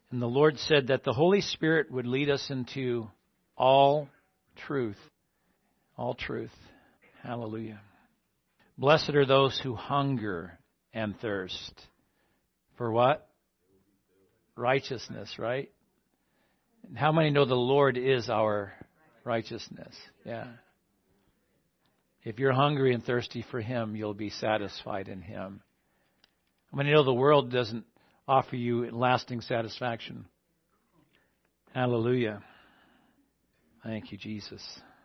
And the Lord said that the Holy Spirit would lead us into all truth. All truth. Hallelujah. Blessed are those who hunger and thirst. For what? Righteousness, right? And how many know the Lord is our righteousness? Yeah. If you're hungry and thirsty for Him, you'll be satisfied in Him. How many know the world doesn't offer you lasting satisfaction? Hallelujah. Thank you, Jesus.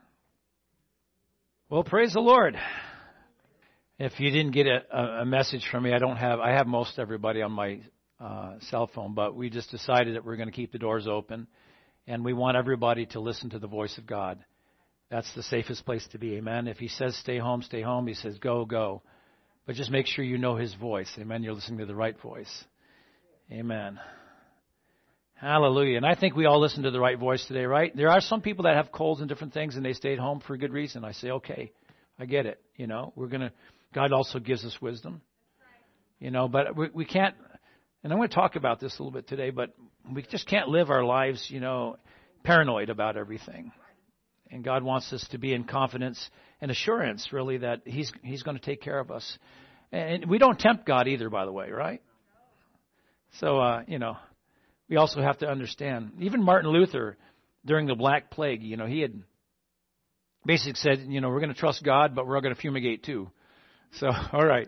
Well, praise the Lord. If you didn't get a message from me, I have most everybody on my cell phone, but we just decided that we're going to keep the doors open, and we want everybody to listen to the voice of God. That's the safest place to be, amen. If He says stay home, stay home. He says go, go. But just make sure you know His voice, amen. You're listening to the right voice. Amen. Hallelujah. And I think we all listen to the right voice today, right? There are some people that have colds and different things, and they stayed home for a good reason. I say, okay, I get it. God also gives us wisdom. But we can't, and I'm going to talk about this a little bit today, but we just can't live our lives, paranoid about everything. And God wants us to be in confidence and assurance, really, that He's going to take care of us. And we don't tempt God either, by the way, right? So, we also have to understand. Even Martin Luther, during the Black Plague, he had basically said, we're going to trust God, but we're going to fumigate too. So, all right.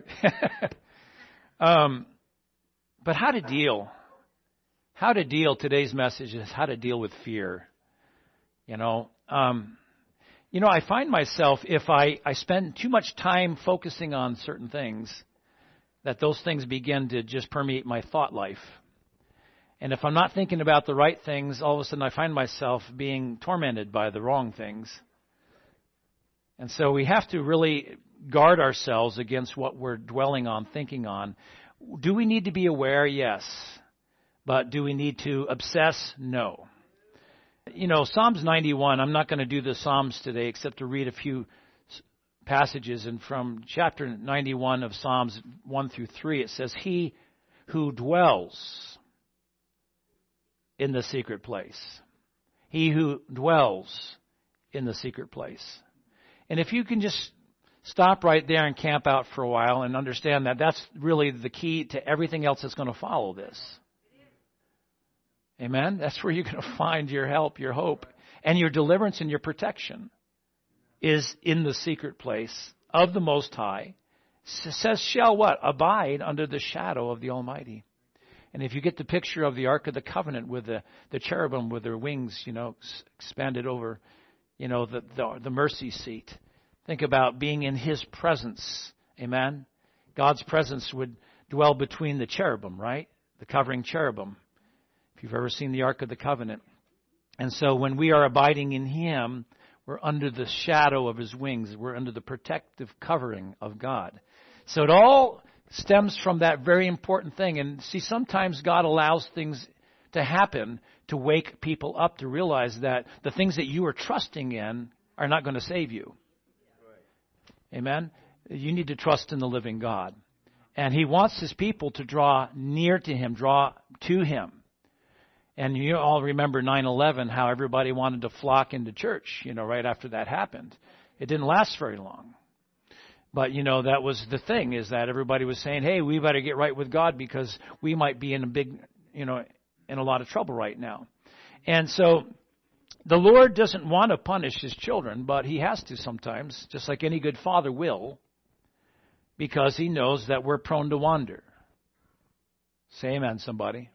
But how to deal? Today's message is how to deal with fear. I find myself, if I spend too much time focusing on certain things, that those things begin to just permeate my thought life. And if I'm not thinking about the right things, all of a sudden I find myself being tormented by the wrong things. And so we have to really guard ourselves against what we're dwelling on, thinking on. Do we need to be aware? Yes. But do we need to obsess? No. Psalms 91, I'm not going to do the Psalms today except to read a few passages. And from chapter 91 of Psalms 1 through 3, it says, He who dwells in the secret place. He who dwells in the secret place. And if you can just stop right there and camp out for a while and understand that that's really the key to everything else that's going to follow this. Amen? That's where you're going to find your help, your hope, and your deliverance and your protection is in the secret place of the Most High. It says, shall what? Abide under the shadow of the Almighty. And if you get the picture of the Ark of the Covenant with the cherubim with their wings, expanded over, the mercy seat. Think about being in His presence. Amen? God's presence would dwell between the cherubim, right? The covering cherubim. If you've ever seen the Ark of the Covenant. And so when we are abiding in Him, we're under the shadow of His wings. We're under the protective covering of God. So it all stems from that very important thing. And see, sometimes God allows things to happen to wake people up to realize that the things that you are trusting in are not going to save you. Amen? You need to trust in the living God. And He wants His people to draw near to Him, draw to Him. And you all remember 9/11, how everybody wanted to flock into church, right after that happened. It didn't last very long. But, that was the thing, is that everybody was saying, hey, we better get right with God because we might be in in a lot of trouble right now. And so the Lord doesn't want to punish His children, but He has to sometimes, just like any good father will, because He knows that we're prone to wander. Say amen, somebody.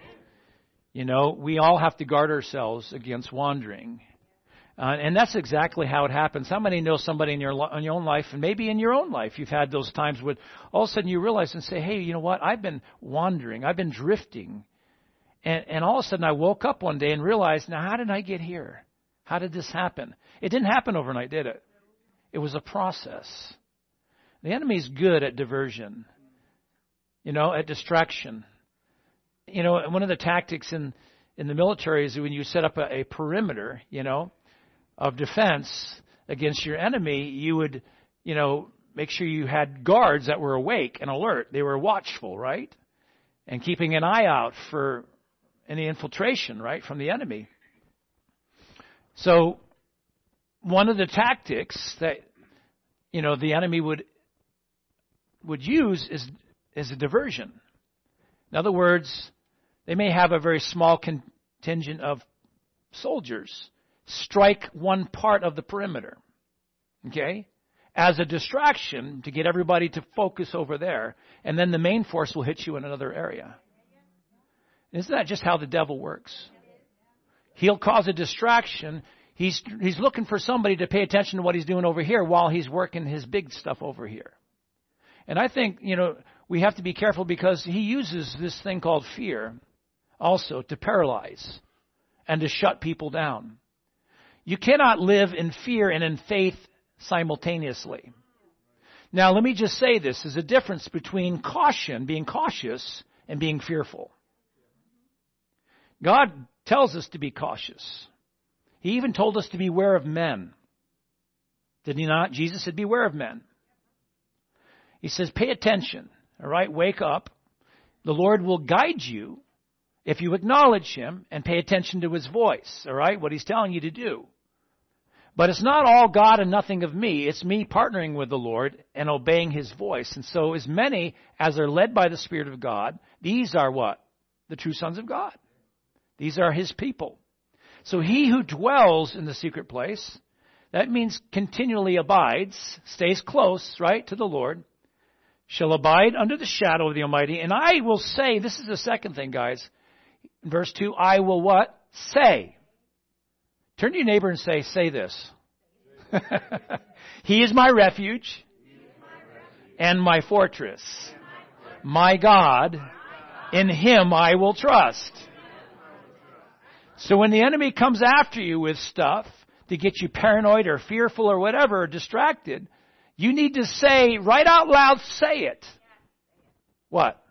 Amen. We all have to guard ourselves against wandering. And that's exactly how it happens. How many know somebody in your own life, and maybe in your own life, you've had those times when all of a sudden you realize and say, hey, you know what? I've been wandering. I've been drifting. And all of a sudden I woke up one day and realized, now how did I get here? How did this happen? It didn't happen overnight, did it? It was a process. The enemy's good at diversion, at distraction. One of the tactics in the military is when you set up a perimeter, of defense against your enemy, you would, make sure you had guards that were awake and alert. They were watchful, right? And keeping an eye out for any infiltration, right, from the enemy. So one of the tactics that, the enemy would use is a diversion. In other words, they may have a very small contingent of soldiers strike one part of the perimeter, okay, as a distraction to get everybody to focus over there, and then the main force will hit you in another area. Isn't that just how the devil works? He'll cause a distraction. He's looking for somebody to pay attention to what he's doing over here while he's working his big stuff over here. And I think, we have to be careful because he uses this thing called fear also to paralyze and to shut people down. You cannot live in fear and in faith simultaneously. Now, let me just say this. There's a difference between caution, being cautious, and being fearful. God tells us to be cautious. He even told us to beware of men. Did he not? Jesus said, beware of men. He says, pay attention. All right, wake up. The Lord will guide you if you acknowledge him and pay attention to his voice. All right, what he's telling you to do. But it's not all God and nothing of me. It's me partnering with the Lord and obeying his voice. And so as many as are led by the Spirit of God, these are what? The true sons of God. These are his people. So he who dwells in the secret place, that means continually abides, stays close, right, to the Lord, shall abide under the shadow of the Almighty. And I will say, this is the second thing, guys. In verse 2, I will what? Say. Turn to your neighbor and say this. He is my refuge and my fortress. My God, in him I will trust. So when the enemy comes after you with stuff to get you paranoid or fearful or whatever, or distracted, you need to say, right out loud, say it. What?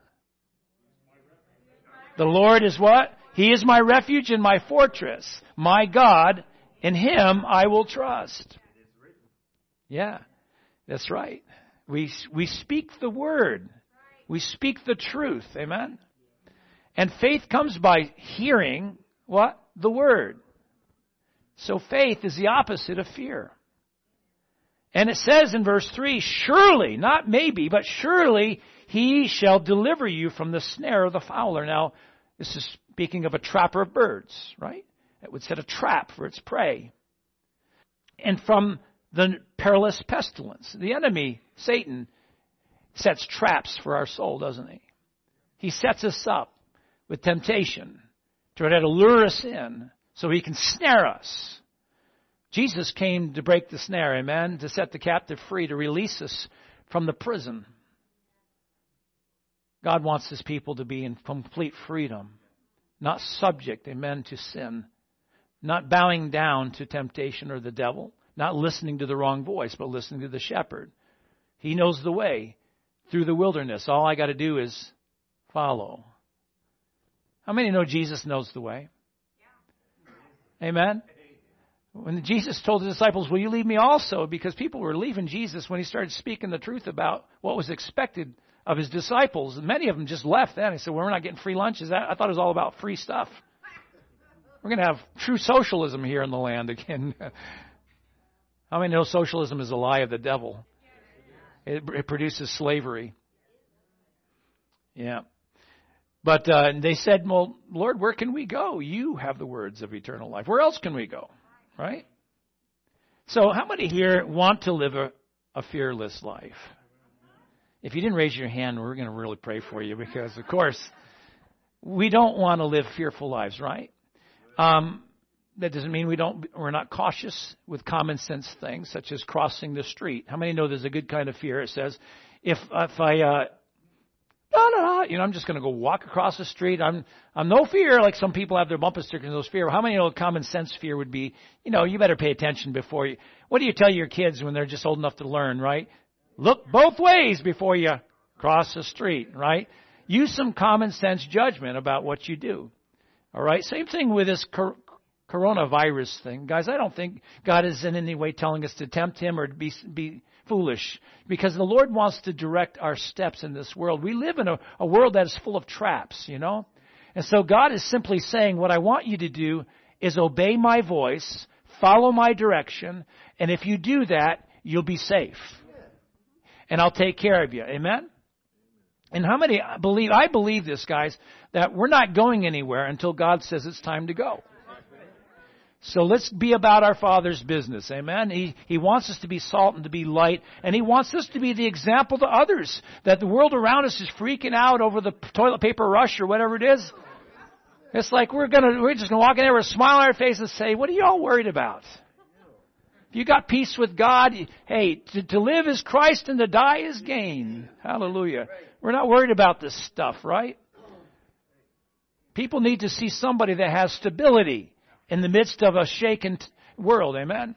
The Lord is what? He is my refuge and my fortress. My God, in him I will trust. Yeah, that's right. We speak the word. We speak the truth. Amen? And faith comes by hearing what? The word. So faith is the opposite of fear. And it says in verse 3, surely, not maybe, but surely he shall deliver you from the snare of the fowler. Now, this is speaking of a trapper of birds, right? It would set a trap for its prey. And from the perilous pestilence. The enemy, Satan, sets traps for our soul, doesn't he? He sets us up with temptation to try to lure us in so he can snare us. Jesus came to break the snare, amen, to set the captive free, to release us from the prison. God wants his people to be in complete freedom, not subject, amen, to sin, not bowing down to temptation or the devil, not listening to the wrong voice, but listening to the shepherd. He knows the way through the wilderness. All I got to do is follow. How many know Jesus knows the way? Yeah. Amen? When Jesus told the disciples, will you leave me also? Because people were leaving Jesus when he started speaking the truth about what was expected of his disciples. And many of them just left then. He said, well, we're not getting free lunches. I thought it was all about free stuff. We're going to have true socialism here in the land again. How many know socialism is a lie of the devil? It produces slavery. Yeah. But they said, well, Lord, where can we go? You have the words of eternal life. Where else can we go? Right? So how many here want to live a fearless life? If you didn't raise your hand, we're going to really pray for you because, of course, we don't want to live fearful lives, right? That doesn't mean we're not cautious with common sense things such as crossing the street. How many know there's a good kind of fear? It says, if I I'm just going to go walk across the street. I'm no fear, like some people have their bumper stickers, those fear. How many know common sense fear would be, you better pay attention before you, what do you tell your kids when they're just old enough to learn, right? Look both ways before you cross the street, right? Use some common sense judgment about what you do. All right? Same thing with this coronavirus thing. Guys, I don't think God is in any way telling us to tempt him or to be foolish, because the Lord wants to direct our steps in this world. We live in a world that is full of traps, And And so God is simply saying, what I want you to do is obey my voice, follow my direction, and if you do that, you'll be safe. And I'll take care of you. Amen? And how many believe, I believe this, guys, that we're not going anywhere until God says it's time to go. So let's be about our Father's business. Amen? He wants us to be salt and to be light, and He wants us to be the example to others, that the world around us is freaking out over the toilet paper rush or whatever it is. It's like we're just going to walk in there with a smile on our face and say, what are you all worried about? If you got peace with God, hey, to live is Christ and to die is gain. Hallelujah. We're not worried about this stuff, right? People need to see somebody that has stability in the midst of a shaken world. Amen?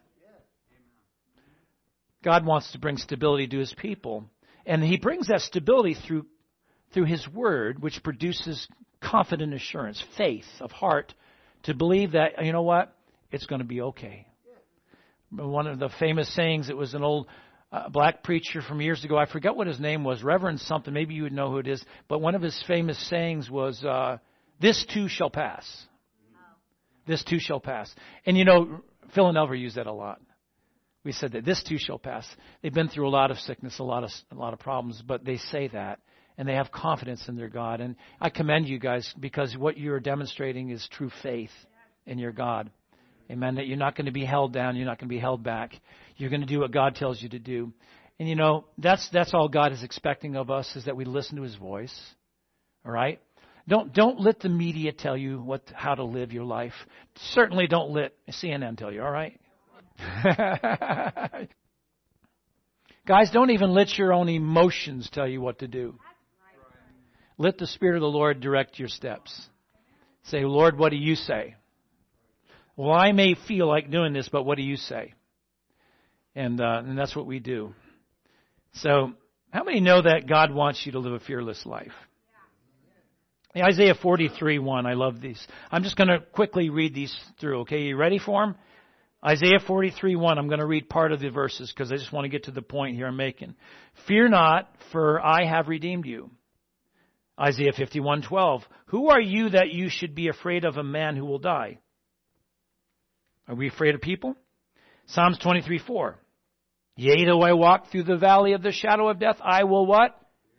God wants to bring stability to His people. And He brings that stability through His Word, which produces confident assurance, faith of heart, to believe that, you know what, it's going to be okay. One of the famous sayings, it was an old black preacher from years ago. I forget what his name was, Reverend something. Maybe you would know who it is. But one of his famous sayings was, this too shall pass. This too shall pass. And you know, Phil and Elver use that a lot. We said that this too shall pass. They've been through a lot of sickness, a lot of problems, but they say that. And they have confidence in their God. And I commend you guys, because what you're demonstrating is true faith in your God. Amen. That you're not going to be held down. You're not going to be held back. You're going to do what God tells you to do. And you know, that's all God is expecting of us, is that we listen to His voice. All right? Don't let the media tell you how to live your life. Certainly don't let CNN tell you, all right? Guys, don't even let your own emotions tell you what to do. Let the Spirit of the Lord direct your steps. Say, Lord, what do you say? Well, I may feel like doing this, but what do you say? And that's what we do. So, how many know that God wants you to live a fearless life? Yeah. Isaiah 43:1, I love these. I'm just going to quickly read these through, okay? You ready for them? Isaiah 43:1, I'm going to read part of the verses because I just want to get to the point here I'm making. Fear not, for I have redeemed you. Isaiah 51:12, who are you that you should be afraid of a man who will die? Are we afraid of people? Psalms 23:4. Yea, though I walk through the valley of the shadow of death, I will what?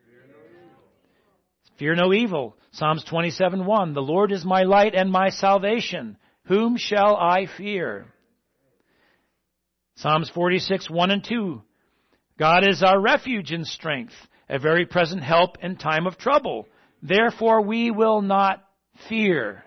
Fear no evil. Psalms 27:1. The Lord is my light and my salvation. Whom shall I fear? Psalms 46:1 and 2. God is our refuge and strength, a very present help in time of trouble. Therefore we will not fear.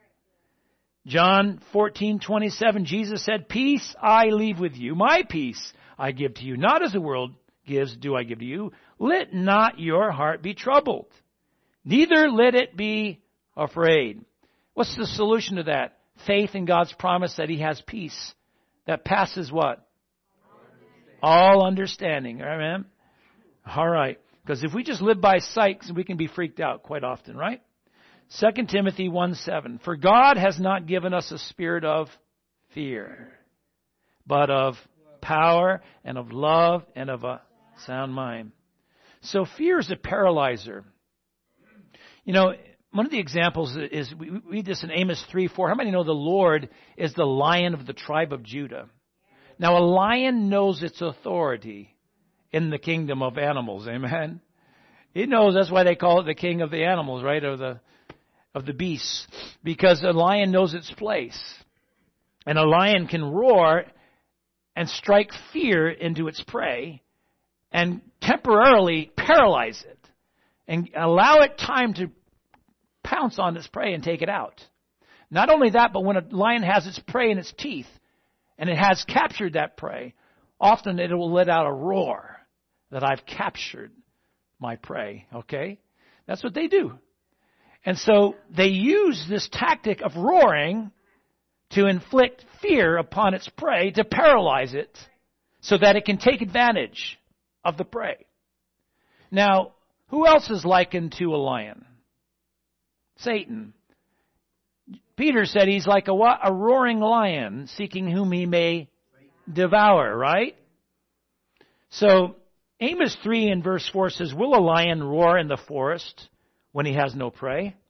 John 14:27, Jesus said, peace I leave with you, my peace I give to you. Not as the world gives, do I give to you. Let not your heart be troubled, neither let it be afraid. What's the solution to that? Faith in God's promise that He has peace that passes what? All understanding. Amen? All right. Because if we just live by sight, we can be freaked out quite often, right? 2 Timothy 1:7. For God has not given us a spirit of fear, but of power and of love and of a sound mind. So fear is a paralyzer. You know, one of the examples is, we read this in Amos 3:4. How many know the Lord is the Lion of the tribe of Judah? Now a lion knows its authority in the kingdom of animals. Amen? It knows, that's why they call it the king of the animals, right? Or of the beasts. Because a lion knows its place. And a lion can roar and strike fear into its prey and temporarily paralyze it and allow it time to pounce on its prey and take it out. Not only that, but when a lion has its prey in its teeth and it has captured that prey, often it will let out a roar that I've captured my prey. Okay? That's what they do. And so they use this tactic of roaring to inflict fear upon its prey, to paralyze it, so that it can take advantage of the prey. Now, who else is likened to a lion? Satan. Peter said he's like a what? A roaring lion, seeking whom he may devour, right? So, Amos 3 in verse 4 says, will a lion roar in the forest when he has no prey?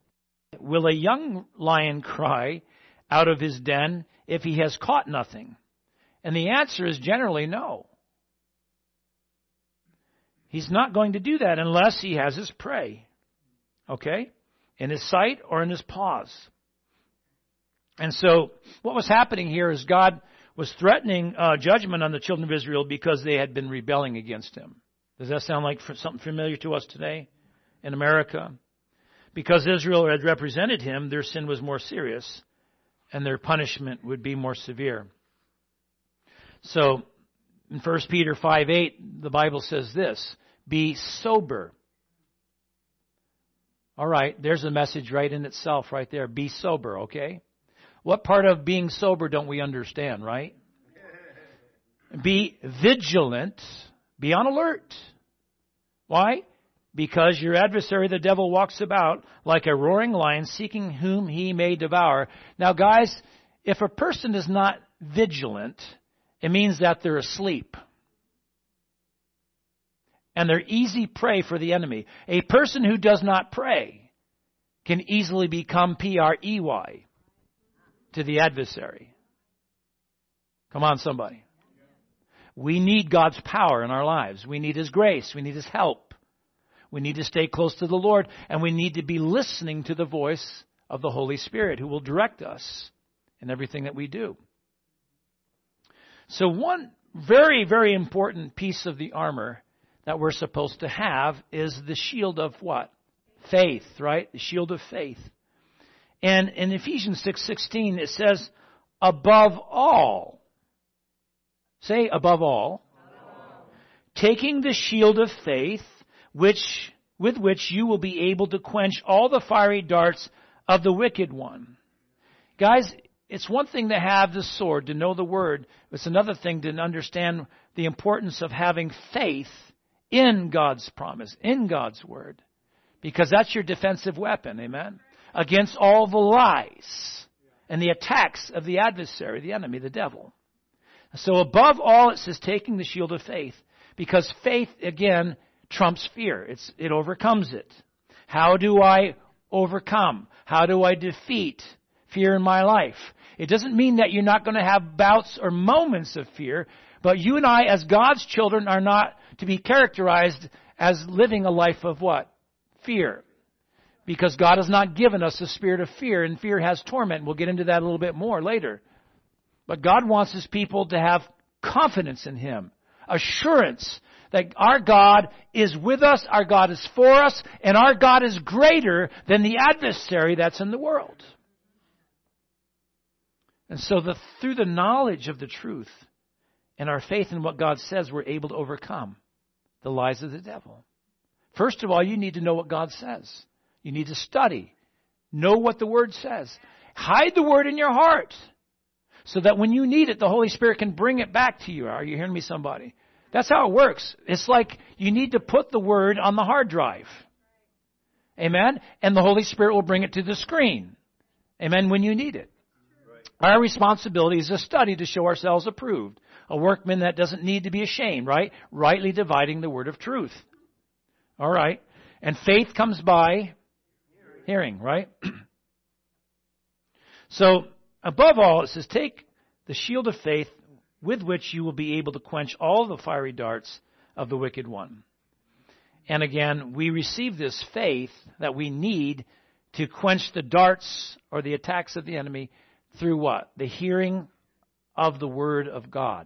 Will a young lion cry out of his den if he has caught nothing? And the answer is generally no. He's not going to do that unless he has his prey. Okay? In his sight or in his paws. And so what was happening here is God was threatening judgment on the children of Israel because they had been rebelling against him. Does that sound like something familiar to us today in America? Because Israel had represented him, their sin was more serious and their punishment would be more severe. So in 1 Peter 5:8, the Bible says this, be sober. All right, there's a message right in itself right there. Be sober, okay? What part of being sober don't we understand, right? Be vigilant. Be on alert. Why? Because your adversary, the devil, walks about like a roaring lion seeking whom he may devour. Now, guys, if a person is not vigilant, it means that they're asleep. And they're easy prey for the enemy. A person who does not pray can easily become prey to the adversary. Come on, somebody. We need God's power in our lives. We need His grace. We need His help. We need to stay close to the Lord. And we need to be listening to the voice of the Holy Spirit who will direct us in everything that we do. So one very, very important piece of the armor that we're supposed to have is the shield of what? Faith, right? The shield of faith. And in Ephesians 6:16 it says, above all, say above all, taking the shield of faith, with which you will be able to quench all the fiery darts of the wicked one. Guys, it's one thing to have the sword, to know the word. It's another thing to understand the importance of having faith in God's promise, in God's word. Because that's your defensive weapon, amen? Against all the lies and the attacks of the adversary, the enemy, the devil. So above all, it says taking the shield of faith. Because faith, again, trumps fear. It overcomes it. How do I overcome? How do I defeat fear in my life? It doesn't mean that you're not going to have bouts or moments of fear, but you and I, as God's children, are not to be characterized as living a life of what? Fear. Because God has not given us a spirit of fear, and fear has torment. We'll get into that a little bit more later. But God wants His people to have confidence in Him, assurance that our God is with us, our God is for us, and our God is greater than the adversary that's in the world. And so through the knowledge of the truth and our faith in what God says, we're able to overcome the lies of the devil. First of all, you need to know what God says. You need to study. Know what the Word says. Hide the Word in your heart so that when you need it, the Holy Spirit can bring it back to you. Are you hearing me, somebody? That's how it works. It's like you need to put the Word on the hard drive. Amen? And the Holy Spirit will bring it to the screen. Amen? When you need it. Our responsibility is to study to show ourselves approved. A workman that doesn't need to be ashamed, right? Rightly dividing the word of truth. All right. And faith comes by hearing, right? So, above all, it says, take the shield of faith with which you will be able to quench all the fiery darts of the wicked one. And again, we receive this faith that we need to quench the darts or the attacks of the enemy through what? The hearing of the Word of God.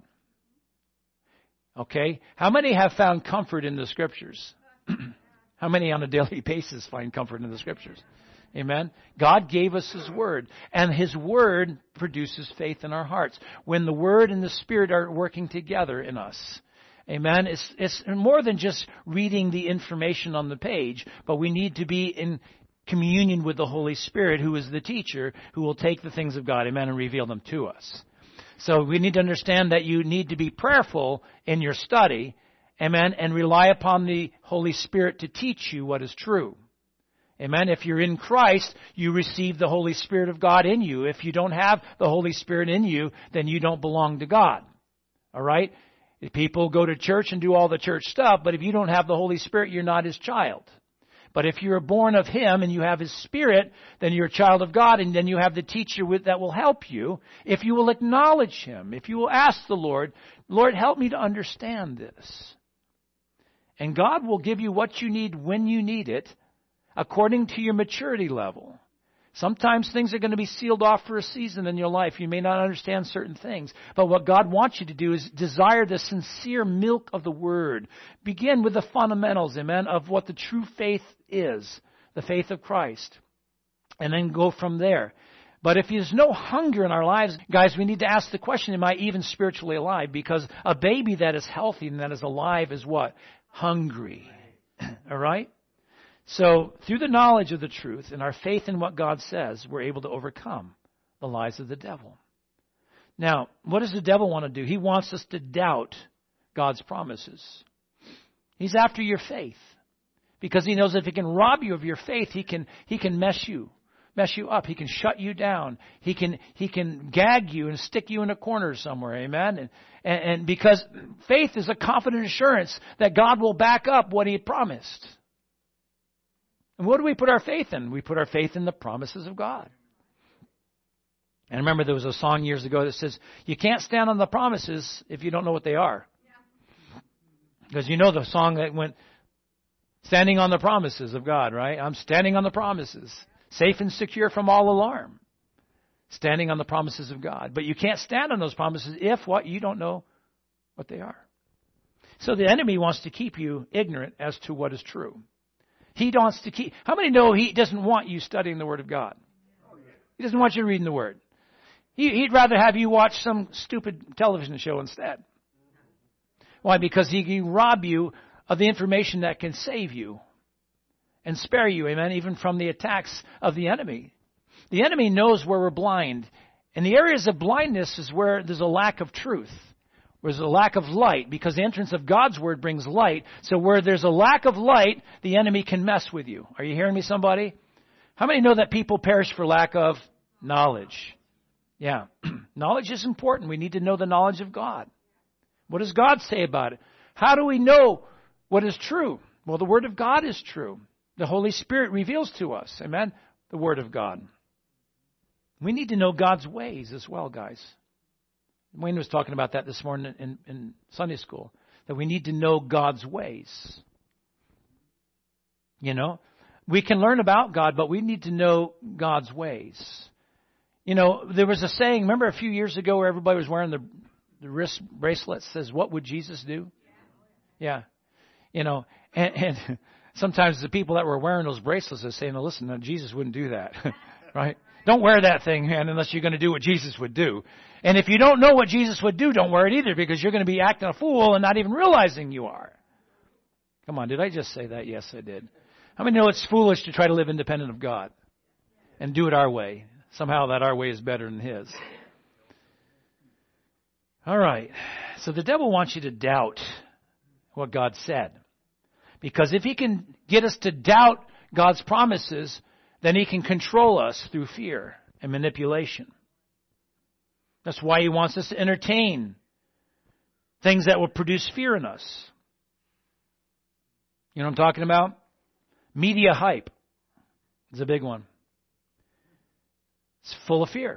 Okay? How many have found comfort in the Scriptures? How many on a daily basis find comfort in the Scriptures? Amen? God gave us His Word, and His Word produces faith in our hearts. When the Word and the Spirit are working together in us. Amen? It's more than just reading the information on the page, but we need to be in communion with the Holy Spirit, who is the teacher, who will take the things of God, amen, and reveal them to us. So we need to understand that you need to be prayerful in your study, amen, and rely upon the Holy Spirit to teach you what is true. Amen. If you're in Christ, you receive the Holy Spirit of God in you. If you don't have the Holy Spirit in you, then you don't belong to God. All right? People go to church and do all the church stuff, but if you don't have the Holy Spirit, you're not His child. But if you're born of Him and you have His Spirit, then you're a child of God, and then you have the teacher that will help you. If you will acknowledge Him, if you will ask the Lord, Lord, help me to understand this. And God will give you what you need when you need it, according to your maturity level. Sometimes things are going to be sealed off for a season in your life. You may not understand certain things. But what God wants you to do is desire the sincere milk of the Word. Begin with the fundamentals, amen, of what the true faith is, the faith of Christ. And then go from there. But if there's no hunger in our lives, guys, we need to ask the question, am I even spiritually alive? Because a baby that is healthy and that is alive is what? Hungry. All right? So, through the knowledge of the truth and our faith in what God says, we're able to overcome the lies of the devil. Now, what does the devil want to do? He wants us to doubt God's promises. He's after your faith. Because he knows if he can rob you of your faith, he can mess you up. He can shut you down. He can gag you and stick you in a corner somewhere. Amen? And because faith is a confident assurance that God will back up what He promised. And what do we put our faith in? We put our faith in the promises of God. And I remember there was a song years ago that says, you can't stand on the promises if you don't know what they are. Because you know the song that went, standing on the promises of God, right? I'm standing on the promises, safe and secure from all alarm. Standing on the promises of God. But you can't stand on those promises if what? You don't know what they are. So the enemy wants to keep you ignorant as to what is true. He wants to keep... How many know he doesn't want you studying the Word of God? He doesn't want you reading the Word. He'd rather have you watch some stupid television show instead. Why? Because he can rob you of the information that can save you and spare you, amen, even from the attacks of the enemy. The enemy knows where we're blind. And the areas of blindness is where there's a lack of truth. There's a lack of light, because the entrance of God's Word brings light. So where there's a lack of light, the enemy can mess with you. Are you hearing me, somebody? How many know that people perish for lack of knowledge? Yeah. Knowledge is important. We need to know the knowledge of God. What does God say about it? How do we know what is true? Well, the Word of God is true. The Holy Spirit reveals to us, amen, the Word of God. We need to know God's ways as well, guys. Wayne was talking about that this morning in Sunday school, that we need to know God's ways. You know, we can learn about God, but we need to know God's ways. You know, there was a saying, remember a few years ago where everybody was wearing the wrist bracelet that says, what would Jesus do? Yeah. You know, and sometimes the people that were wearing those bracelets are saying, no, listen, no, Jesus wouldn't do that. Right? Don't wear that thing, man, unless you're going to do what Jesus would do. And if you don't know what Jesus would do, don't wear it either, because you're going to be acting a fool and not even realizing you are. Come on, did I just say that? Yes, I did. How many know it's foolish to try to live independent of God and do it our way? Somehow that our way is better than His. All right. So the devil wants you to doubt what God said. Because if he can get us to doubt God's promises, then he can control us through fear and manipulation. That's why he wants us to entertain things that will produce fear in us. You know what I'm talking about? Media hype is a big one. It's full of fear.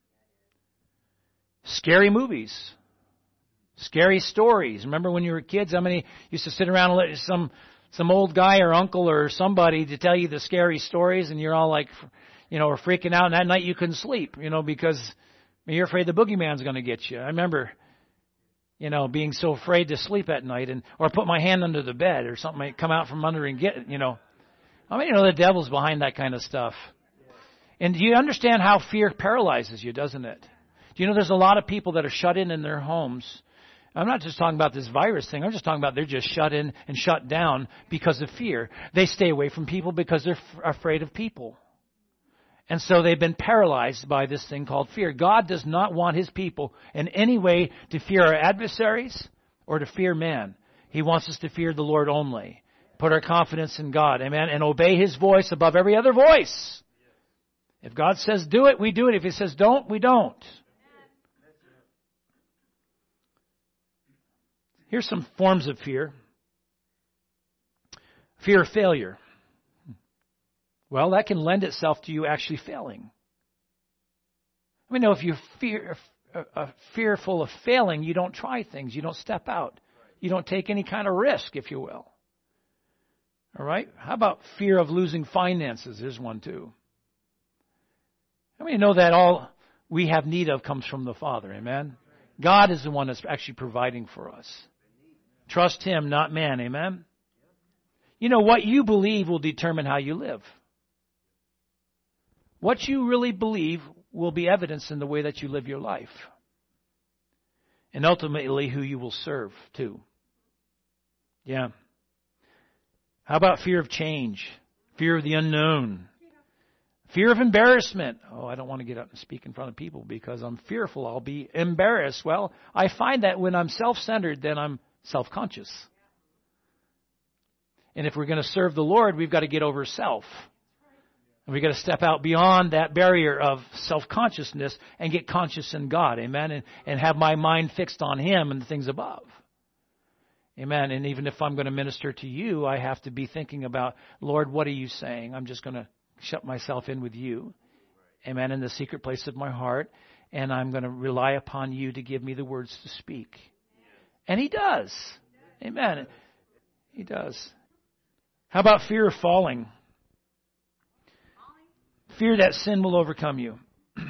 Scary movies. Scary stories. Remember when you were kids, how many used to sit around and let some old guy or uncle or somebody to tell you the scary stories, and you're all like, you know, are freaking out, and that night you couldn't sleep, you know, because you're afraid the boogeyman's going to get you. I remember, you know, being so afraid to sleep at night, or put my hand under the bed or something might come out from under and get it, you know. I mean, you know, the devil's behind that kind of stuff. And do you understand how fear paralyzes you, doesn't it? Do you know there's a lot of people that are shut in their homes? I'm not just talking about this virus thing. I'm just talking about they're just shut in and shut down because of fear. They stay away from people because they're afraid of people. And so they've been paralyzed by this thing called fear. God does not want His people in any way to fear our adversaries or to fear man. He wants us to fear the Lord only. Put our confidence in God, amen, and obey His voice above every other voice. If God says do it, we do it. If He says don't, we don't. Here's some forms of fear. Fear of failure. Well, that can lend itself to you actually failing. I mean, if you're fearful of failing, you don't try things. You don't step out. You don't take any kind of risk, if you will. All right? How about fear of losing finances? There's one too. I mean, you know that all we have need of comes from the Father. Amen? God is the one that's actually providing for us. Trust Him, not man. Amen? You know, what you believe will determine how you live. What you really believe will be evidenced in the way that you live your life. And ultimately, who you will serve, too. Yeah. How about fear of change? Fear of the unknown? Fear of embarrassment. Oh, I don't want to get up and speak in front of people because I'm fearful I'll be embarrassed. Well, I find that when I'm self-centered, then I'm self-conscious. And if we're going to serve the Lord, we've got to get over self. And we've got to step out beyond that barrier of self-consciousness and get conscious in God. Amen. And have my mind fixed on Him and the things above. Amen. And even if I'm going to minister to you, I have to be thinking about, Lord, what are you saying? I'm just going to shut myself in with you. Amen. In the secret place of my heart. And I'm going to rely upon you to give me the words to speak. And He does. Amen. He does. How about fear of falling? Fear that sin will overcome you.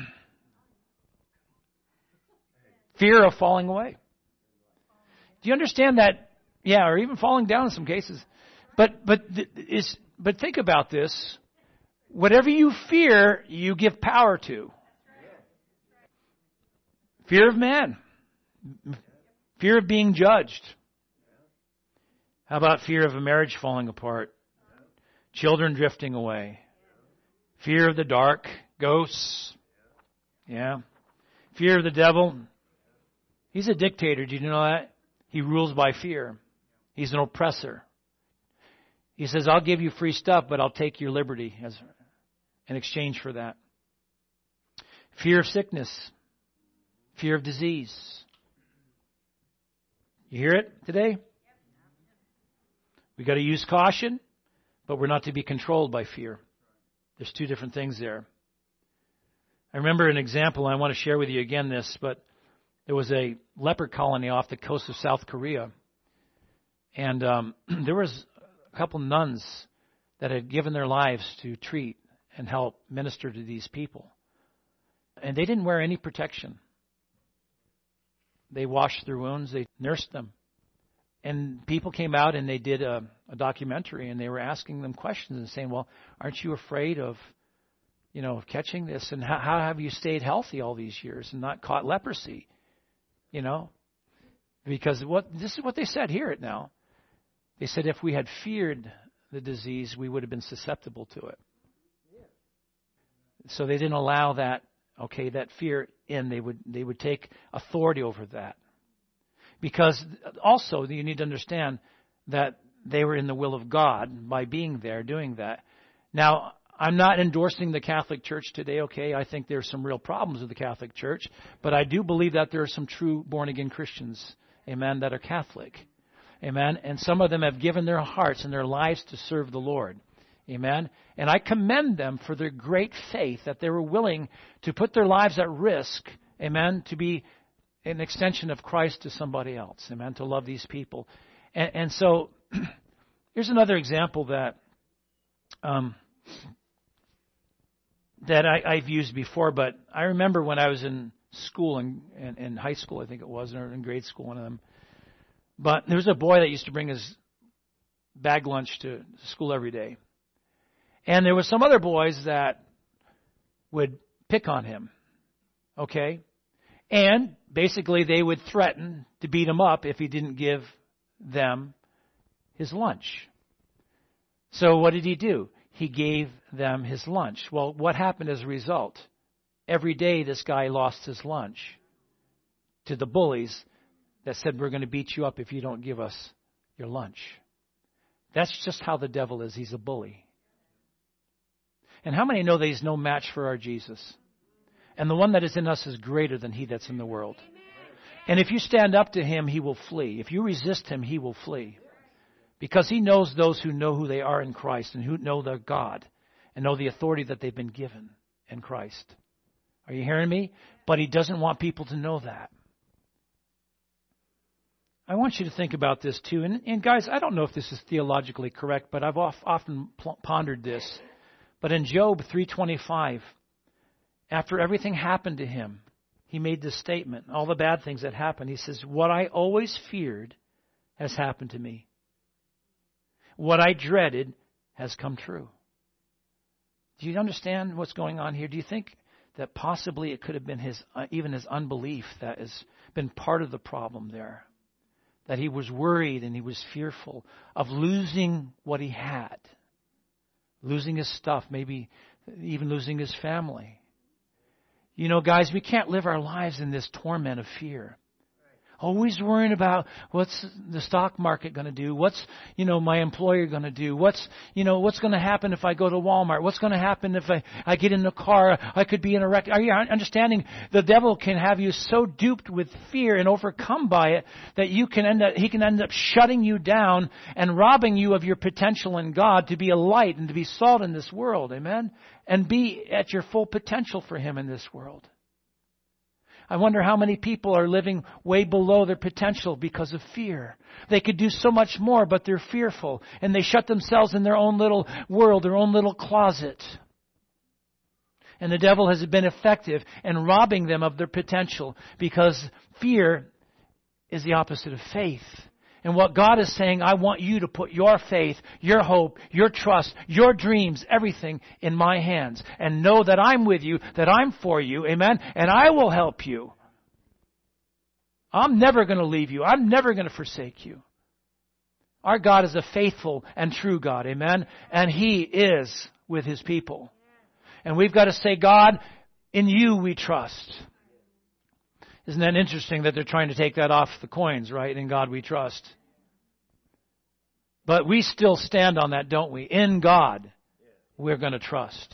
Fear of falling away. Do you understand that? Yeah, or even falling down in some cases. But think about this. Whatever you fear, you give power to. Fear of man. Fear of being judged. How about fear of a marriage falling apart? Children drifting away. Fear of the dark. Ghosts. Yeah. Fear of the devil. He's a dictator. Do you know that? He rules by fear. He's an oppressor. He says, I'll give you free stuff, but I'll take your liberty in exchange for that. Fear of sickness. Fear of disease. You hear it today? We've got to use caution, but we're not to be controlled by fear. There's two different things there. I remember an example, I want to share with you again this, but there was a leper colony off the coast of South Korea. And there was a couple nuns that had given their lives to treat and help minister to these people. And they didn't wear any protection. They washed their wounds. They nursed them. And people came out and they did a documentary, and they were asking them questions and saying, well, aren't you afraid of catching this? And how have you stayed healthy all these years and not caught leprosy? Because this is what they said. Hear it now. They said if we had feared the disease, we would have been susceptible to it. So they didn't allow that fear in. They would take authority over that. Because also you need to understand that they were in the will of God by being there, doing that. Now, I'm not endorsing the Catholic Church today, okay? I think there's some real problems with the Catholic Church. But I do believe that there are some true born-again Christians, amen, that are Catholic. Amen. And some of them have given their hearts and their lives to serve the Lord. Amen. And I commend them for their great faith that they were willing to put their lives at risk. Amen. To be an extension of Christ to somebody else. Amen. To love these people. And so here's another example that I've used before. But I remember when I was in school, in high school, I think it was, or in grade school, one of them. But there was a boy that used to bring his bag lunch to school every day. And there were some other boys that would pick on him. Okay? And basically they would threaten to beat him up if he didn't give them his lunch. So what did he do? He gave them his lunch. Well, what happened as a result? Every day this guy lost his lunch to the bullies that said, we're going to beat you up if you don't give us your lunch. That's just how the devil is. He's a bully. And how many know that he's no match for our Jesus? And the one that is in us is greater than he that's in the world. And if you stand up to him, he will flee. If you resist him, he will flee. Because he knows those who know who they are in Christ and who know their God. and know the authority that they've been given in Christ. Are you hearing me? But He doesn't want people to know that. I want you to think about this too. And guys, I don't know if this is theologically correct, but I've often pondered this. But in Job 3:25, after everything happened to him, he made this statement, all the bad things that happened. He says, what I always feared has happened to me. What I dreaded has come true. Do you understand what's going on here? Do you think that possibly it could have been even his unbelief that has been part of the problem there? That he was worried and he was fearful of losing what he had. Losing his stuff, maybe even losing his family. You know, guys, we can't live our lives in this torment of fear. Always worrying about what's the stock market going to do? What's, my employer going to do? What's going to happen if I go to Walmart? What's going to happen if I get in a car? I could be in a wreck. Are you understanding? The devil can have you so duped with fear and overcome by it that he can end up shutting you down and robbing you of your potential in God to be a light and to be salt in this world. Amen? And be at your full potential for Him in this world. I wonder how many people are living way below their potential because of fear. They could do so much more, but they're fearful. And they shut themselves in their own little world, their own little closet. And the devil has been effective in robbing them of their potential because fear is the opposite of faith. And what God is saying, I want you to put your faith, your hope, your trust, your dreams, everything in my hands. And know that I'm with you, that I'm for you, amen? And I will help you. I'm never going to leave you. I'm never going to forsake you. Our God is a faithful and true God, amen? And He is with His people. And we've got to say, God, in you we trust. Isn't that interesting that they're trying to take that off the coins, right? In God we trust. But we still stand on that, don't we? In God, we're going to trust.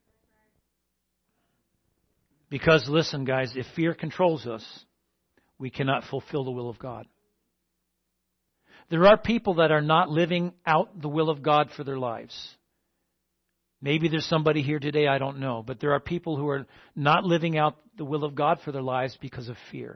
Because, listen, guys, if fear controls us, we cannot fulfill the will of God. There are people that are not living out the will of God for their lives. Maybe there's somebody here today, I don't know. But there are people who are not living out the will of God for their lives because of fear.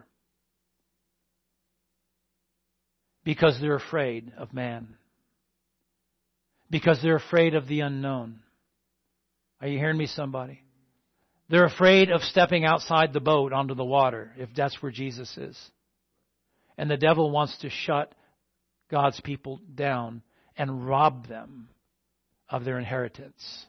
Because they're afraid of man. Because they're afraid of the unknown. Are you hearing me, somebody? They're afraid of stepping outside the boat onto the water, if that's where Jesus is. And the devil wants to shut God's people down and rob them of their inheritance.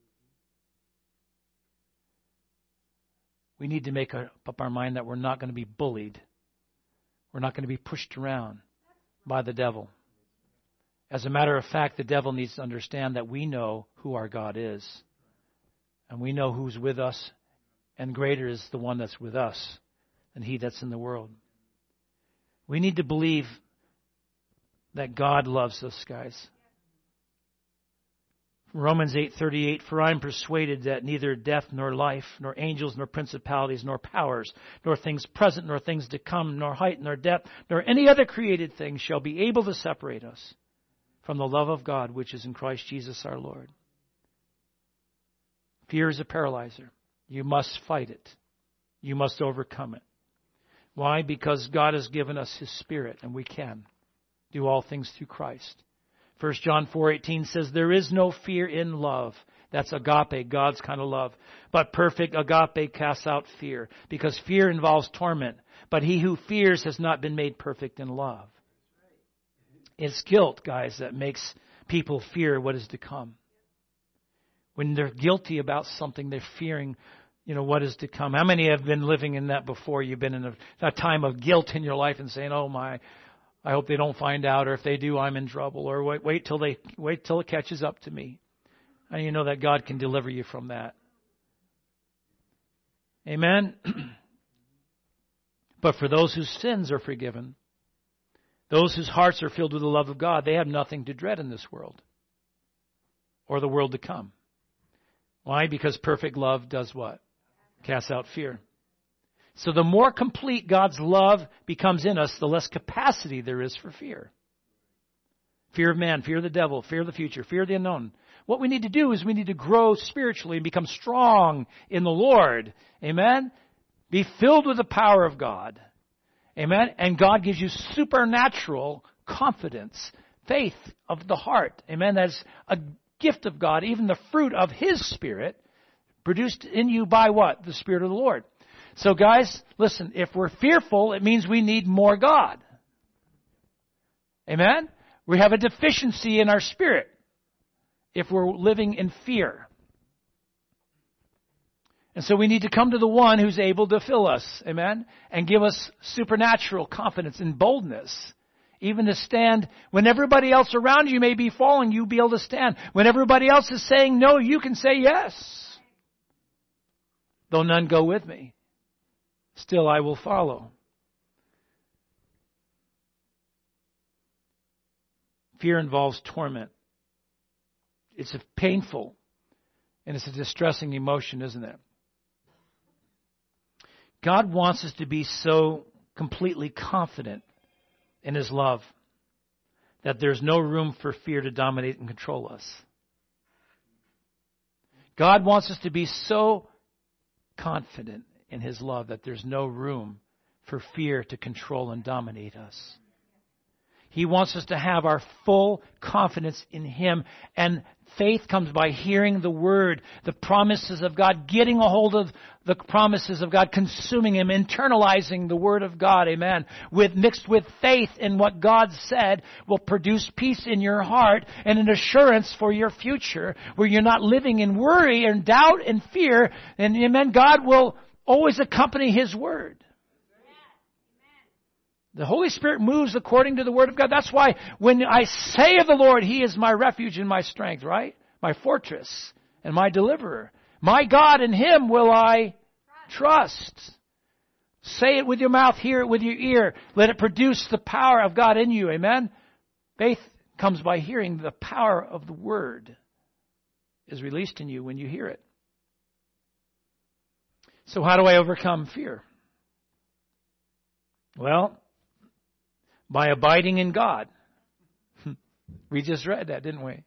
We need to make up our mind that we're not going to be bullied. We're not going to be pushed around by the devil. As a matter of fact, the devil needs to understand that we know who our God is. And we know who's with us. And greater is the one that's with us than he that's in the world. We need to believe that God loves us, guys. Romans 8:38, for I am persuaded that neither death nor life, nor angels, nor principalities, nor powers, nor things present, nor things to come, nor height, nor depth, nor any other created thing shall be able to separate us from the love of God, which is in Christ Jesus our Lord. Fear is a paralyzer. You must fight it. You must overcome it. Why? Because God has given us His Spirit, and we can do all things through Christ. 1 John 4:18 says, there is no fear in love. That's agape, God's kind of love. But perfect agape casts out fear, because fear involves torment. But he who fears has not been made perfect in love. It's guilt, guys, that makes people fear what is to come. When they're guilty about something, they're fearing, what is to come. How many have been living in that before? You've been in a time of guilt in your life and saying, oh my, I hope they don't find out, or if they do, I'm in trouble, or wait till it catches up to me. And you know that God can deliver you from that. Amen? But for those whose sins are forgiven, those whose hearts are filled with the love of God, they have nothing to dread in this world or the world to come. Why? Because perfect love does what? Casts out fear. So the more complete God's love becomes in us, the less capacity there is for fear. Fear of man, fear of the devil, fear of the future, fear of the unknown. What we need to do is we need to grow spiritually and become strong in the Lord. Amen? Be filled with the power of God. Amen? And God gives you supernatural confidence, faith of the heart. Amen? That's a gift of God, even the fruit of His Spirit, produced in you by what? The Spirit of the Lord. So guys, listen, if we're fearful, it means we need more God. Amen? We have a deficiency in our spirit if we're living in fear. And so we need to come to the one who's able to fill us, amen, and give us supernatural confidence and boldness, even to stand when everybody else around you may be falling, you'll be able to stand. When everybody else is saying no, you can say yes. Though none go with me, still I will follow. Fear involves torment. It's a painful and it's a distressing emotion, isn't it? God wants us to be so completely confident in His love that there's no room for fear to dominate and control us. God wants us to be so confident in His love that there's no room for fear to control and dominate us. He wants us to have our full confidence in Him. And faith comes by hearing the Word, the promises of God, getting a hold of the promises of God, consuming Him, internalizing the Word of God, amen. Mixed with faith in what God said will produce peace in your heart and an assurance for your future where you're not living in worry and doubt and fear. And amen, God will always accompany His Word. The Holy Spirit moves according to the Word of God. That's why when I say of the Lord, He is my refuge and my strength, right? My fortress and my deliverer. My God, in Him will I trust. Say it with your mouth, hear it with your ear. Let it produce the power of God in you, amen? Faith comes by hearing. The power of the Word is released in you when you hear it. So how do I overcome fear? Well, by abiding in God. We just read that, didn't we?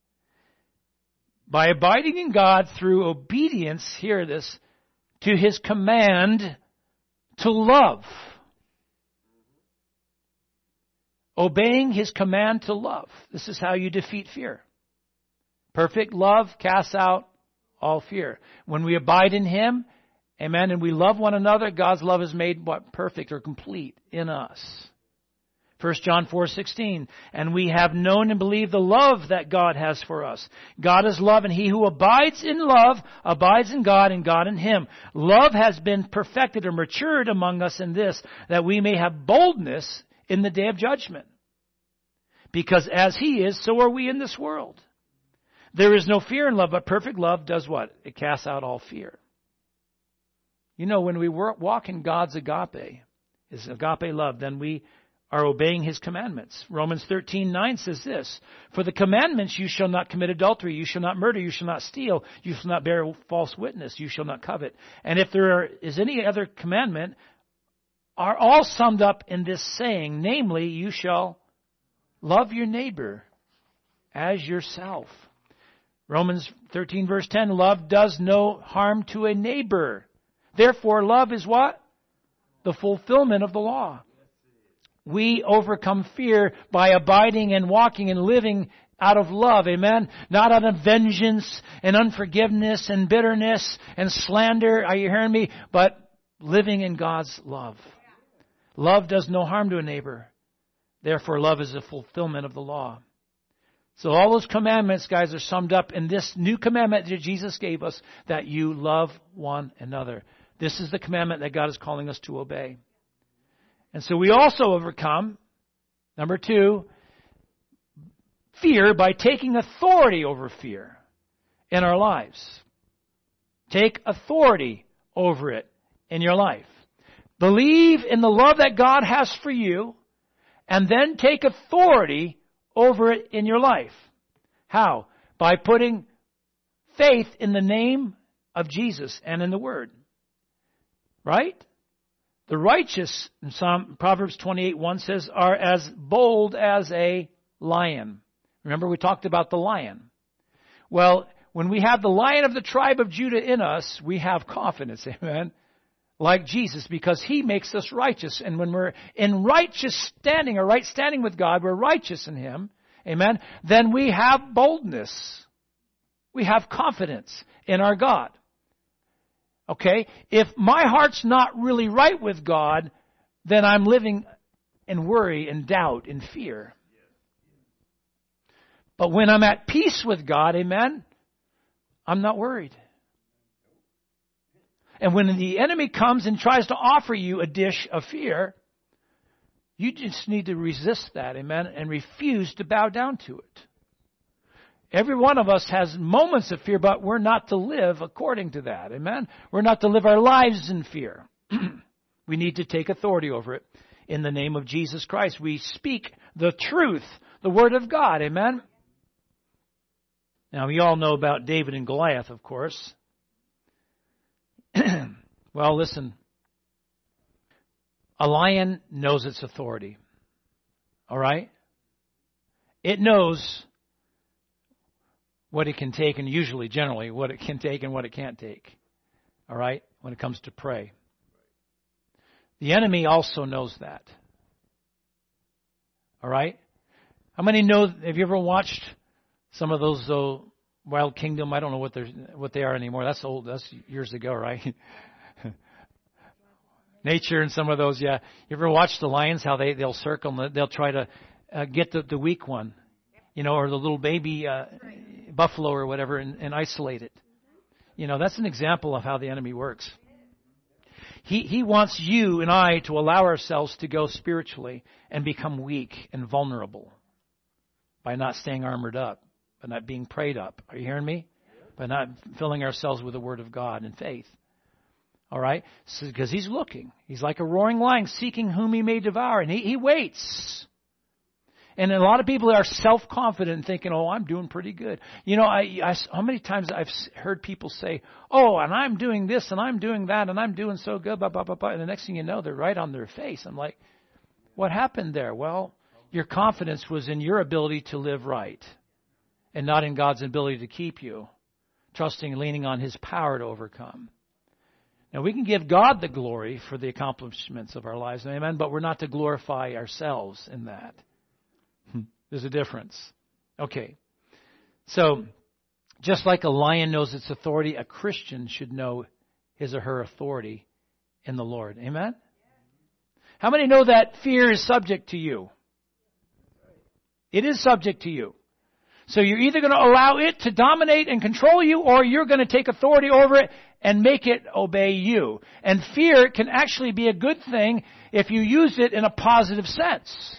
By abiding in God through obedience, hear this, to His command to love. Obeying His command to love. This is how you defeat fear. Perfect love casts out all fear. When we abide in Him, amen, and we love one another, God's love is made what? Perfect or complete in us. 1 John 4:16, and we have known and believed the love that God has for us. God is love, and he who abides in love abides in God, and God in him. Love has been perfected or matured among us in this, that we may have boldness in the day of judgment. Because as he is, so are we in this world. There is no fear in love, but perfect love does what? It casts out all fear. You know, when we walk in God's agape, His agape love, then we are obeying His commandments. Romans 13:9 says this, for the commandments, you shall not commit adultery, you shall not murder, you shall not steal, you shall not bear false witness, you shall not covet. And if there is any other commandment, are all summed up in this saying, namely, you shall love your neighbor as yourself. Romans 13 verse 10, love does no harm to a neighbor. Therefore, love is what? The fulfillment of the law. We overcome fear by abiding and walking and living out of love, amen? Not out of vengeance and unforgiveness and bitterness and slander, are you hearing me? But living in God's love. Love does no harm to a neighbor. Therefore, love is the fulfillment of the law. So all those commandments, guys, are summed up in this new commandment that Jesus gave us, that you love one another. This is the commandment that God is calling us to obey. And so we also overcome, number 2, fear by taking authority over fear in our lives. Take authority over it in your life. Believe in the love that God has for you, and then take authority over it in your life. How? By putting faith in the name of Jesus and in the Word. Right? The righteous, in Proverbs 28:1 says, are as bold as a lion. Remember we talked about the lion. Well, when we have the Lion of the tribe of Judah in us, we have confidence, amen, like Jesus, because He makes us righteous. And when we're in righteous standing, or right standing with God, we're righteous in Him, amen, then we have boldness. We have confidence in our God. Okay? If my heart's not really right with God, then I'm living in worry and doubt and fear. But when I'm at peace with God, amen, I'm not worried. And when the enemy comes and tries to offer you a dish of fear, you just need to resist that, amen, and refuse to bow down to it. Every one of us has moments of fear, but we're not to live according to that, amen? We're not to live our lives in fear. We need to take authority over it in the name of Jesus Christ. We speak the truth, the Word of God, amen? Now, we all know about David and Goliath, of course. Well, listen. A lion knows its authority. All right? It knows what it can take, and usually, generally, what it can take and what it can't take. All right? When it comes to prey. The enemy also knows that. All right? How many know, have you ever watched some of those Wild Kingdom? I don't know what they are anymore. That's old. That's years ago, right? Nature and some of those, yeah. You ever watch the lions? How they'll circle and they'll try to get the weak one, or the little baby buffalo or whatever, and isolate it. That's an example of how the enemy works. He wants you and I to allow ourselves to go spiritually and become weak and vulnerable by not staying armored up. By not being prayed up. Are you hearing me? By not filling ourselves with the Word of God and faith. All right? Because He's looking. He's like a roaring lion seeking whom He may devour. And He waits. And a lot of people are self-confident and thinking, oh, I'm doing pretty good. How many times I've heard people say, oh, and I'm doing this and I'm doing that and I'm doing so good, blah, blah, blah, blah. And the next thing you know, they're right on their face. I'm like, what happened there? Well, your confidence was in your ability to live right. And not in God's ability to keep you, trusting and leaning on His power to overcome. Now, we can give God the glory for the accomplishments of our lives, amen, but we're not to glorify ourselves in that. There's a difference. Okay. So, just like a lion knows its authority, a Christian should know his or her authority in the Lord. Amen? How many know that fear is subject to you? It is subject to you. So you're either going to allow it to dominate and control you, or you're going to take authority over it and make it obey you. And fear can actually be a good thing if you use it in a positive sense.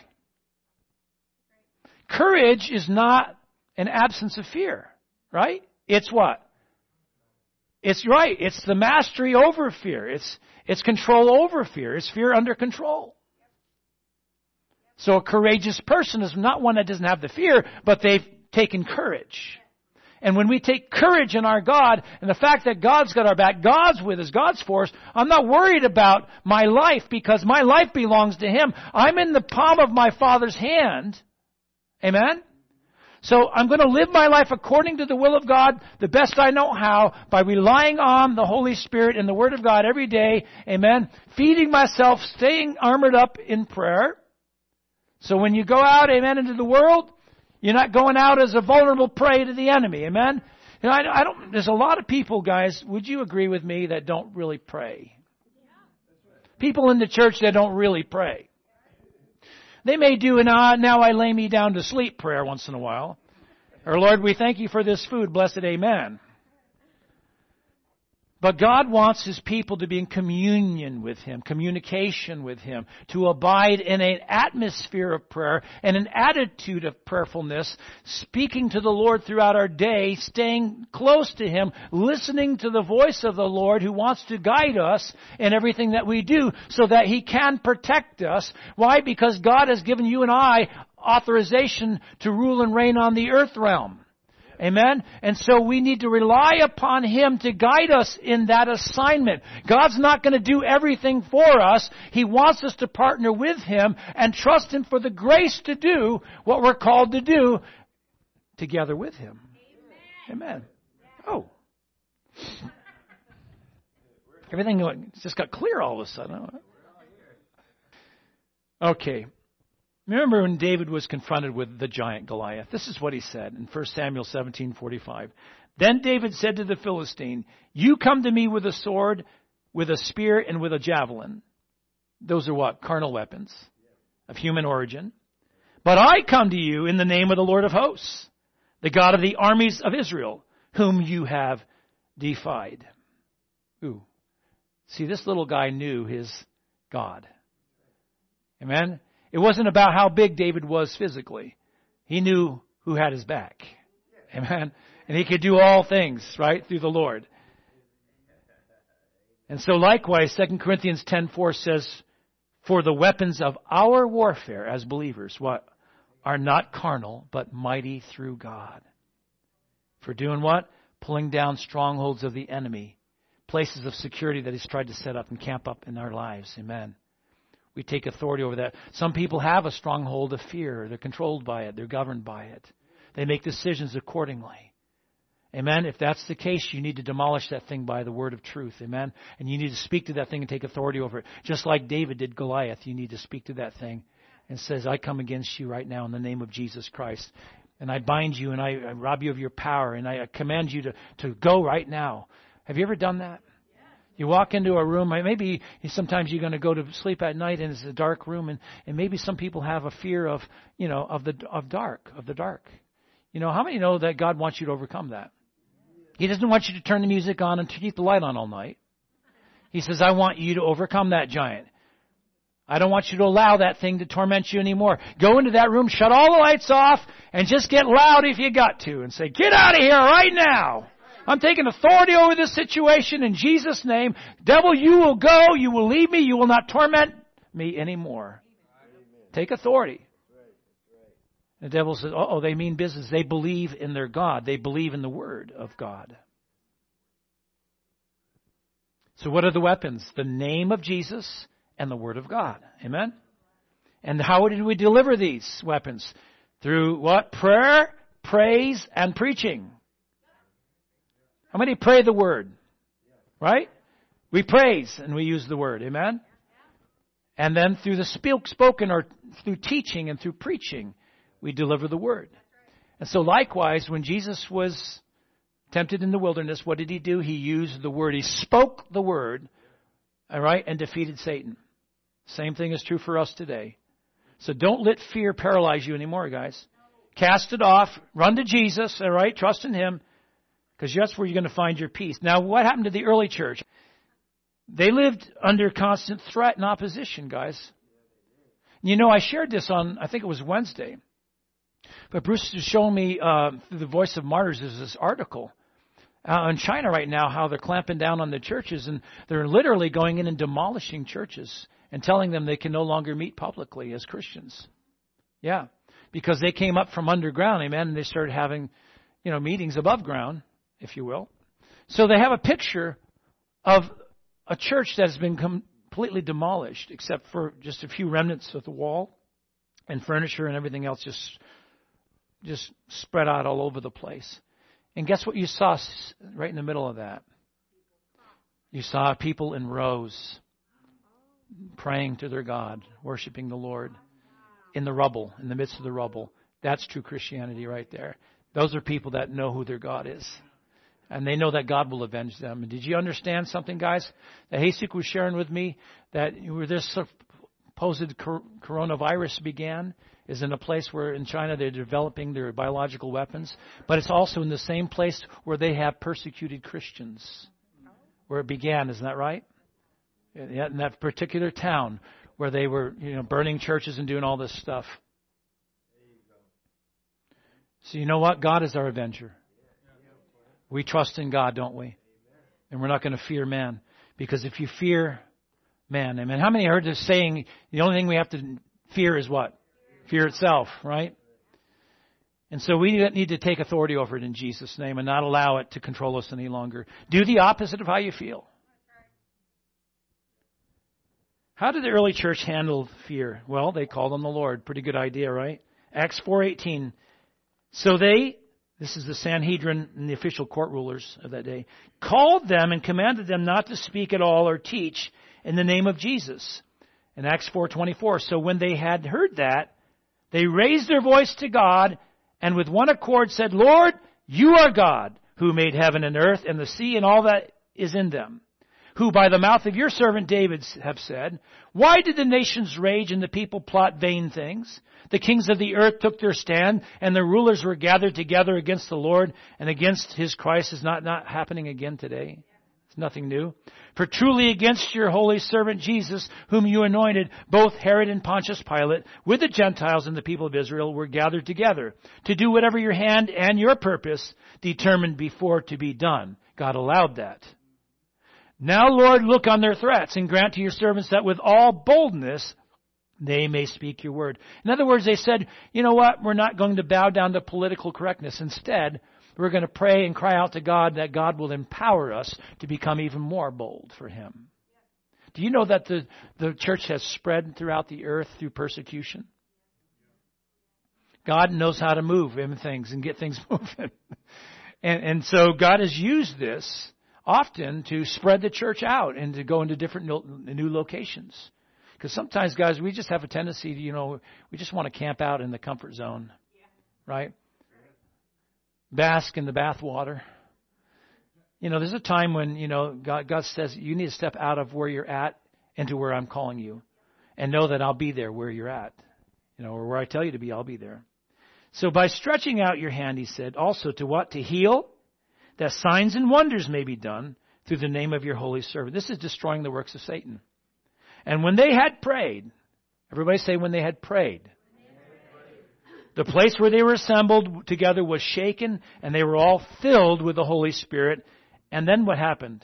Courage is not an absence of fear, right? It's what? It's right. It's the mastery over fear. It's control over fear. It's fear under control. So a courageous person is not one that doesn't have the fear, but they've taken courage. And when we take courage in our God, and the fact that God's got our back, God's with us, God's for us, I'm not worried about my life because my life belongs to Him. I'm in the palm of my Father's hand. Amen? So I'm going to live my life according to the will of God, the best I know how, by relying on the Holy Spirit and the Word of God every day. Amen? Feeding myself, staying armored up in prayer. So when you go out, amen, into the world, you're not going out as a vulnerable prey to the enemy. Amen? There's a lot of people, guys, would you agree with me, that don't really pray? People in the church that don't really pray. They may do an now I lay me down to sleep prayer once in a while. Or, Lord, we thank you for this food. Blessed amen. But God wants His people to be in communion with Him, communication with Him, to abide in an atmosphere of prayer and an attitude of prayerfulness, speaking to the Lord throughout our day, staying close to Him, listening to the voice of the Lord who wants to guide us in everything that we do so that He can protect us. Why? Because God has given you and I authorization to rule and reign on the earth realm. Amen? And so we need to rely upon Him to guide us in that assignment. God's not going to do everything for us. He wants us to partner with Him and trust Him for the grace to do what we're called to do together with Him. Amen. Oh. Everything just got clear all of a sudden. Okay. Remember when David was confronted with the giant Goliath? This is what he said in 1 Samuel 17:45. Then David said to the Philistine, "You come to me with a sword, with a spear, and with a javelin." Those are what? Carnal weapons of human origin. "But I come to you in the name of the Lord of hosts, the God of the armies of Israel, whom you have defied." Ooh. See, this little guy knew his God. Amen? It wasn't about how big David was physically. He knew who had his back. Amen? And he could do all things, right, through the Lord. And so likewise, 2 Corinthians 10:4 says, "For the weapons of our warfare as believers, what? Are not carnal, but mighty through God." For doing what? Pulling down strongholds of the enemy. Places of security that He's tried to set up and camp up in our lives. Amen. We take authority over that. Some people have a stronghold of fear. They're controlled by it. They're governed by it. They make decisions accordingly. Amen. If that's the case, you need to demolish that thing by the word of truth. Amen. And you need to speak to that thing and take authority over it. Just like David did Goliath, you need to speak to that thing and says, "I come against you right now in the name of Jesus Christ. And I bind you and I rob you of your power and I command you to go right now." Have you ever done that? You walk into a room, maybe sometimes you're going to go to sleep at night and it's a dark room, and maybe some people have a fear of the dark. You know, how many know that God wants you to overcome that? He doesn't want you to turn the music on and to keep the light on all night. He says, "I want you to overcome that giant. I don't want you to allow that thing to torment you anymore. Go into that room, shut all the lights off, and just get loud if you got to, and say, 'Get out of here right now. I'm taking authority over this situation in Jesus' name. Devil, you will go. You will leave me. You will not torment me anymore.'" Take authority. The devil says, "Oh, they mean business. They believe in their God. They believe in the Word of God." So what are the weapons? The name of Jesus and the Word of God. Amen? And how did we deliver these weapons? Through what? Prayer, praise, and preaching. How many pray the Word? Right? We praise and we use the Word. Amen? And then through the spoken or through teaching and through preaching, we deliver the Word. And so likewise, when Jesus was tempted in the wilderness, what did He do? He used the Word. He spoke the Word, all right, and defeated Satan. Same thing is true for us today. So don't let fear paralyze you anymore, guys. Cast it off. Run to Jesus, all right? Trust in Him. Because that's where you're going to find your peace. Now, what happened to the early church? They lived under constant threat and opposition, guys. You know, I shared this on, I think it was Wednesday. But Bruce was showing me through the Voice of Martyrs, there's this article in China right now, how they're clamping down on the churches. And they're literally going in and demolishing churches and telling them they can no longer meet publicly as Christians. Yeah. Because they came up from underground, amen, and they started having, meetings above ground, if you will. So they have a picture of a church that has been completely demolished, except for just a few remnants of the wall and furniture and everything else just spread out all over the place. And guess what you saw right in the middle of that? You saw people in rows praying to their God, worshiping the Lord in the rubble, in the midst of the rubble. That's true Christianity right there. Those are people that know who their God is. And they know that God will avenge them. And did you understand something, guys? That Hasek was sharing with me, that where this supposed coronavirus began is in a place where in China they're developing their biological weapons. But it's also in the same place where they have persecuted Christians. Where it began, isn't that right? In that particular town where they were burning churches and doing all this stuff. So you know what? God is our avenger. We trust in God, don't we? And we're not going to fear man. Because if you fear man, amen. How many heard this saying, the only thing we have to fear is what? Fear itself, right? And so we need to take authority over it in Jesus' name and not allow it to control us any longer. Do the opposite of how you feel. How did the early church handle fear? Well, they called on the Lord. Pretty good idea, right? Acts 4:18. So this is the Sanhedrin and the official court rulers of that day, called them and commanded them not to speak at all or teach in the name of Jesus. In Acts 4:24. So when they had heard that, they raised their voice to God and with one accord said, Lord, you are God who made heaven and earth and the sea and all that is in them, who by the mouth of your servant David have said, why did the nations rage and the people plot vain things? The kings of the earth took their stand and the rulers were gathered together against the Lord and against his Christ. Is not happening again today. It's nothing new. For truly against your holy servant Jesus, whom you anointed, both Herod and Pontius Pilate, with the Gentiles and the people of Israel, were gathered together to do whatever your hand and your purpose determined before to be done. God allowed that. Now, Lord, look on their threats and grant to your servants that with all boldness they may speak your word. In other words, they said, you know what? We're not going to bow down to political correctness. Instead, we're going to pray and cry out to God that God will empower us to become even more bold for Him. Do you know that the church has spread throughout the earth through persecution? God knows how to move in things and get things moving. And so God has used this often to spread the church out and to go into different new locations. Because sometimes, guys, we just have a tendency to, we just want to camp out in the comfort zone, right? Bask in the bath water. There's a time when, God says you need to step out of where you're at into where I'm calling you and know that I'll be there where you're at, or where I tell you to be, I'll be there. So by stretching out your hand, he said, also to what? To heal, that signs and wonders may be done through the name of your holy servant. This is destroying the works of Satan. And when they had prayed, everybody say when they had prayed. The place where they were assembled together was shaken, and they were all filled with the Holy Spirit. And then what happened?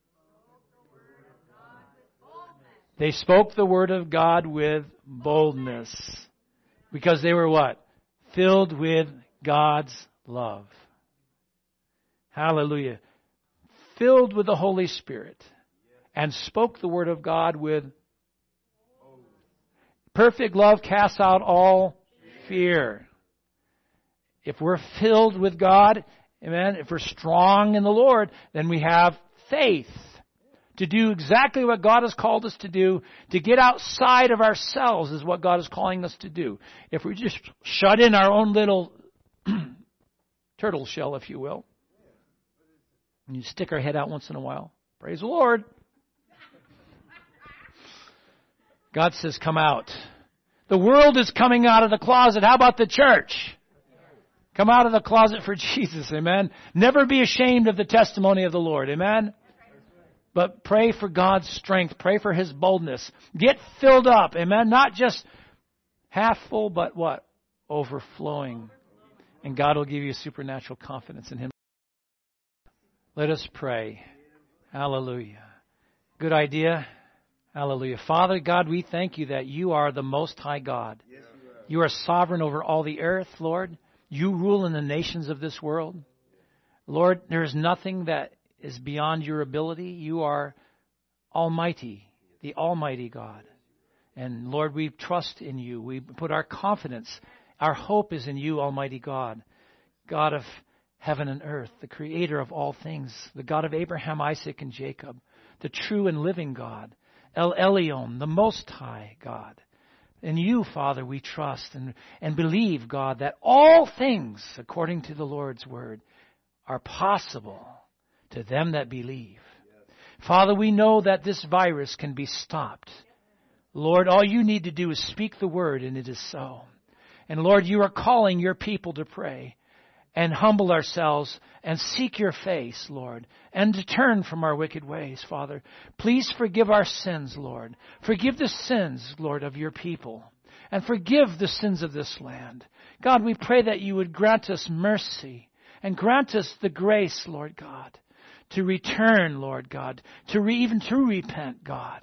They spoke the word of God with boldness. Because they were what? Filled with God's love. Hallelujah. Filled with the Holy Spirit. And spoke the word of God with perfect love casts out all fear. If we're filled with God, amen, if we're strong in the Lord, then we have faith to do exactly what God has called us to do. To get outside of ourselves is what God is calling us to do. If we just shut in our own little turtle shell, if you will, and you stick our head out once in a while, praise the Lord. God says, come out. The world is coming out of the closet. How about the church? Come out of the closet for Jesus, amen. Never be ashamed of the testimony of the Lord, amen. But pray for God's strength. Pray for His boldness. Get filled up, amen. Not just half full, but what? Overflowing. And God will give you supernatural confidence in Him. Let us pray. Hallelujah. Good idea. Hallelujah. Father God, we thank you that you are the Most High God. You are sovereign over all the earth, Lord. You rule in the nations of this world. Lord, there is nothing that is beyond your ability. You are almighty, the almighty God. And Lord, we trust in you. We put our confidence, our hope is in you, almighty God. God of heaven and earth, the creator of all things, the God of Abraham, Isaac, and Jacob, the true and living God, El Elyon, the Most High God. In you, Father, we trust and believe, God, that all things, according to the Lord's word, are possible to them that believe. Father, we know that this virus can be stopped. Lord, all you need to do is speak the word, and it is so. And Lord, you are calling your people to pray and humble ourselves and seek your face, Lord, and to turn from our wicked ways, Father. Please forgive our sins, Lord. Forgive the sins, Lord, of your people, and forgive the sins of this land. God, we pray that you would grant us mercy and grant us the grace, Lord God, to return, Lord God, even to repent, God,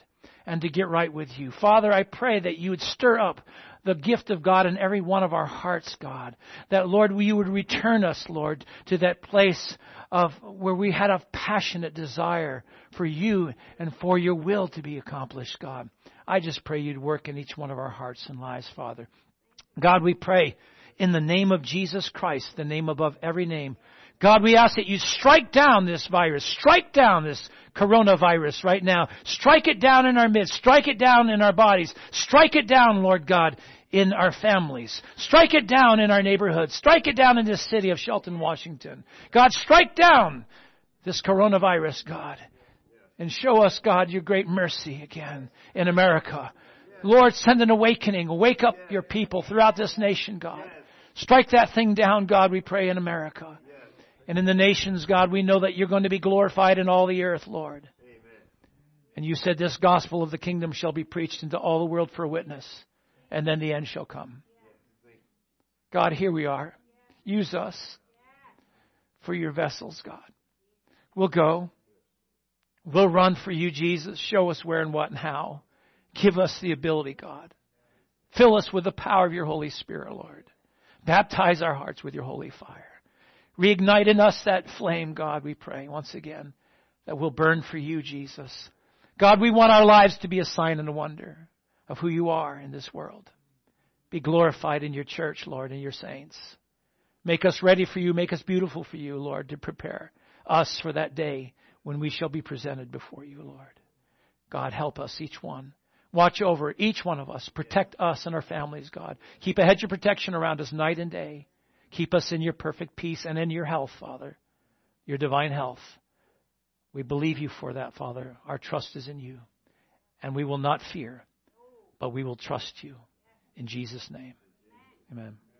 and to get right with you. Father, I pray that you would stir up the gift of God in every one of our hearts, God. That, Lord, you would return us, Lord, to that place of where we had a passionate desire for you and for your will to be accomplished, God. I just pray you'd work in each one of our hearts and lives, Father. God, we pray in the name of Jesus Christ, the name above every name. God, we ask that you strike down this virus. Strike down this coronavirus right now. Strike it down in our midst. Strike it down in our bodies. Strike it down, Lord God, in our families. Strike it down in our neighborhoods. Strike it down in this city of Shelton, Washington. God, strike down this coronavirus, God. And show us, God, your great mercy again in America. Lord, send an awakening. Wake up your people throughout this nation, God. Strike that thing down, God, we pray, in America. And in the nations, God, we know that you're going to be glorified in all the earth, Lord. And you said this gospel of the kingdom shall be preached into all the world for a witness. And then the end shall come. God, here we are. Use us for your vessels, God. We'll go. We'll run for you, Jesus. Show us where and what and how. Give us the ability, God. Fill us with the power of your Holy Spirit, Lord. Baptize our hearts with your holy fire. Reignite in us that flame, God, we pray, once again, that will burn for you, Jesus. God, we want our lives to be a sign and a wonder of who you are in this world. Be glorified in your church, Lord, and your saints. Make us ready for you. Make us beautiful for you, Lord, to prepare us for that day when we shall be presented before you, Lord. God, help us, each one. Watch over each one of us. Protect us and our families, God. Keep a hedge of protection around us night and day. Keep us in your perfect peace and in your health, Father, your divine health. We believe you for that, Father. Our trust is in you. And we will not fear, but we will trust you. In Jesus' name, amen.